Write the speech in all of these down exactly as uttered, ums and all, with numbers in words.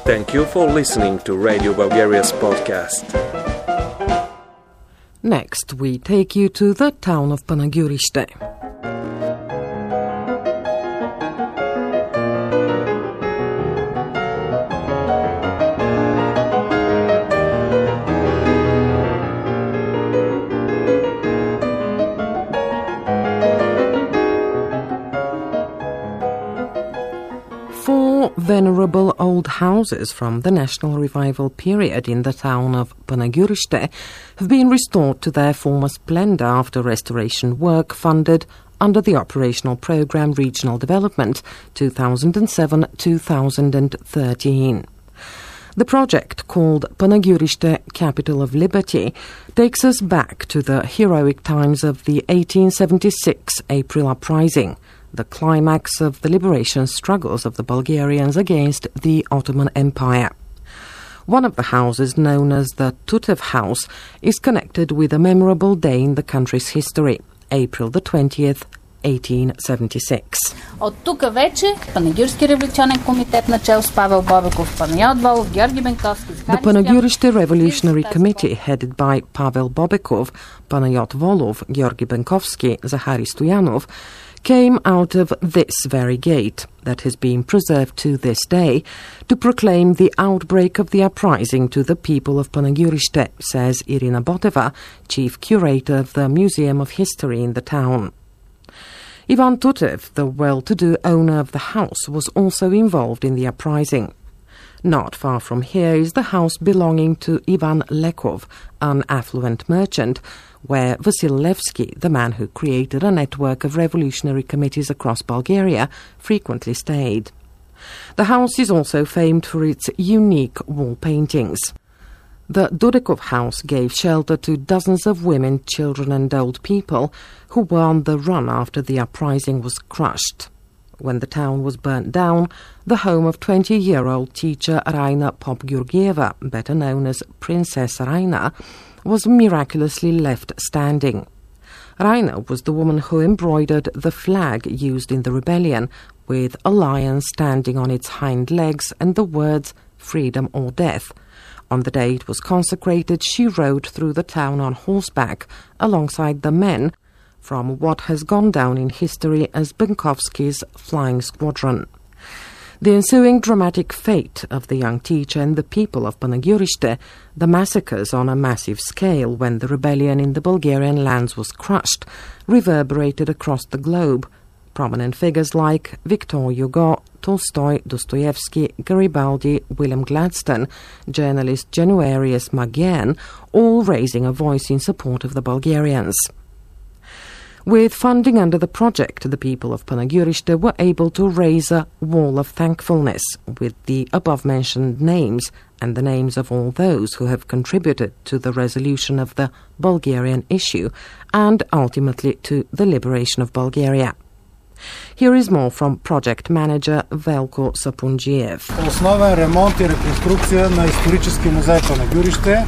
Thank you for listening to Radio Bulgaria's podcast. Next, we take you to the town of Panagyuriste. Four venerable old houses from the National Revival period in the town of Panagyuriste have been restored to their former splendour after restoration work funded under the operational programme Regional Development two thousand seven to two thousand thirteen. The project, called Panagyuriste Capital of Liberty, takes us back to the heroic times of the eighteen seventy-six April Uprising, the climax of the liberation struggles of the Bulgarians against the Ottoman Empire. One of the houses, known as the Tutev House, is connected with a memorable day in the country's history, April the twentieth, eighteen seventy-six. От тук вече Панагюрски революционен комитет начало с Павел Бобиков, Панайот Волов, Георги Бенковски. The Panagyuriste Revolutionary Committee, headed by Pavel Bobikov, Panayot Volov, Georgi Benkovsky, Zahari Stoyanov, came out of this very gate, that has been preserved to this day, to proclaim the outbreak of the uprising to the people of Panagyuriste, says Irina Boteva, chief curator of the Museum of History in the town. Ivan Tutev, the well-to-do owner of the house, was also involved in the uprising. Not far from here is the house belonging to Ivan Lekov, an affluent merchant, where Vasil Levski, the man who created a network of revolutionary committees across Bulgaria, frequently stayed. The house is also famed for its unique wall paintings. The Dudekov house gave shelter to dozens of women, children and old people who were on the run after the uprising was crushed. When the town was burnt down, the home of twenty-year-old teacher Raina Pop-Georgieva, better known as Princess Raina, was miraculously left standing. Raina was the woman who embroidered the flag used in the rebellion, with a lion standing on its hind legs and the words "freedom or death." On the day it was consecrated, she rode through the town on horseback alongside the men from what has gone down in history as Benkovsky's Flying Squadron. The ensuing dramatic fate of the young teacher and the people of Panagyuriste, the massacres on a massive scale when the rebellion in the Bulgarian lands was crushed, reverberated across the globe. Prominent figures like Victor Hugo, Tolstoy, Dostoevsky, Garibaldi, William Gladstone, journalist Januarius Magian, all raising a voice in support of the Bulgarians. With funding under the project, the people of Panagyuriste were able to raise a wall of thankfulness with the above-mentioned names and the names of all those who have contributed to the resolution of the Bulgarian issue and ultimately to the liberation of Bulgaria. Here is more from project manager Velko Sapunjiev. Основен ремонт и реконструкция на исторически музей Панагюрище.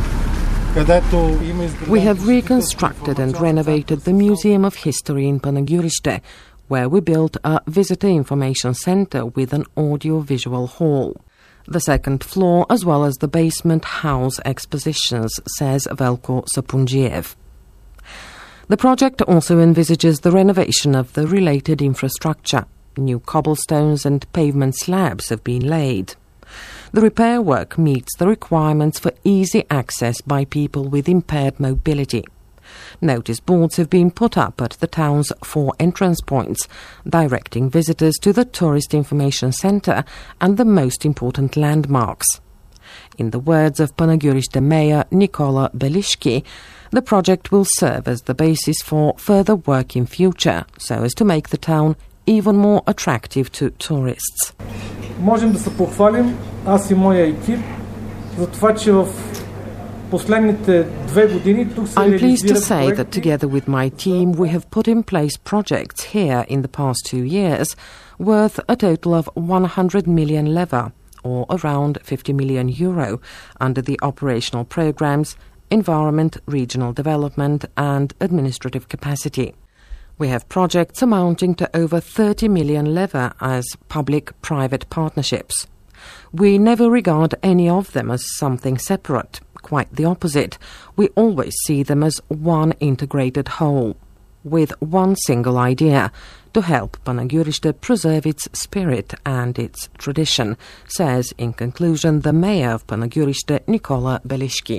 We have reconstructed and renovated the Museum of History in Panagyuriste, where we built a visitor information centre with an audio-visual hall. The second floor, as well as the basement, house expositions, says Velko Sapunjiev. The project also envisages the renovation of the related infrastructure. New cobblestones and pavement slabs have been laid. The repair work meets the requirements for easy access by people with impaired mobility. Notice boards have been put up at the town's four entrance points, directing visitors to the Tourist Information Centre and the most important landmarks. In the words of Panagyuriste Mayor Nikola Belishki, the project will serve as the basis for further work in future, so as to make the town even more attractive to tourists. Можем да се похвалим, аз и моя екип, за това, че в последните две години тук се I'm pleased to реализират say that проекти. together with my team we have put in place projects here in the past two years worth a total of one hundred million leva, or around fifty million euro, under the operational programs Environment, Regional Development and Administrative Capacity. We have projects amounting to over thirty million leva as public-private partnerships. We never regard any of them as something separate. Quite the opposite. We always see them as one integrated whole, with one single idea, to help Panagyuriste preserve its spirit and its tradition, says in conclusion the mayor of Panagyuriste, Nicola Belishki.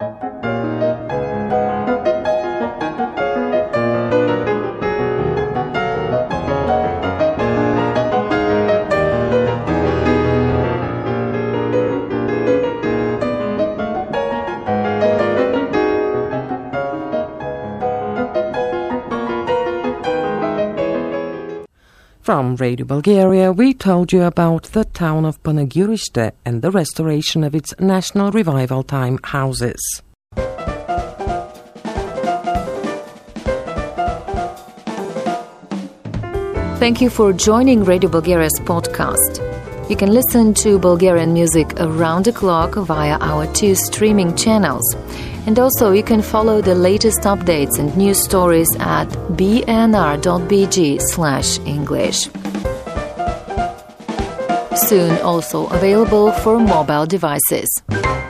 From Radio Bulgaria, we told you about the town of Panagyuriste and the restoration of its National Revival Time houses. Thank you for joining Radio Bulgaria's podcast. You can listen to Bulgarian music around the clock via our two streaming channels. And also you can follow the latest updates and news stories at b n r dot b g slash English. Soon also available for mobile devices.